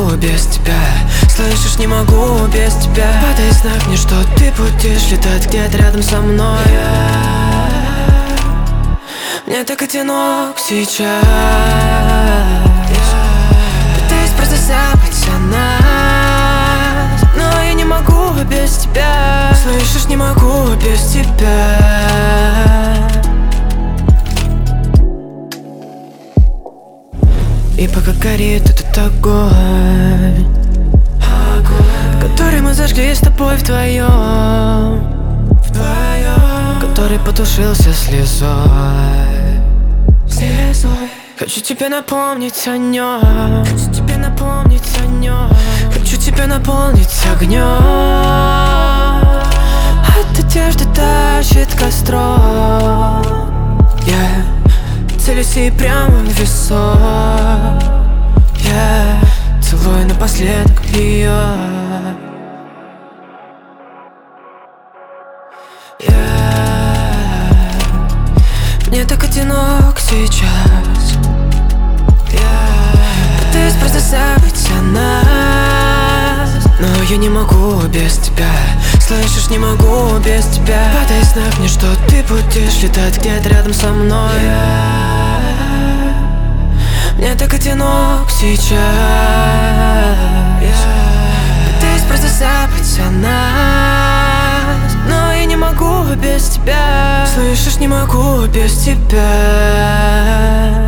могу без тебя. Слышишь, не могу без тебя. Подай знак мне, что ты будешь летать где-то рядом со мной. Мне так одинок сейчас. Пытаюсь просто забыть о нас, но я не могу без тебя. Слышишь, не могу без тебя. И пока горит этот огонь, который мы зажгли с тобой вдвоем, который потушился слезой. Хочу тебе напомнить о нем. Хочу тебе напомнить о нем. Хочу тебя наполнить огнем. От одежды тащит костром. Я целюсь ей прямо в висок. Я целую напоследок ее. Мне так одинок сейчас. Пытаюсь просто забыть о нас, но я не могу без тебя. Слышишь, не могу без тебя. Подай знак мне, что ты будешь летать где-то рядом со мной. Мне так одинок сейчас. Пытаюсь просто забыть о нас, но я не могу без тебя. Слышишь, не могу без тебя.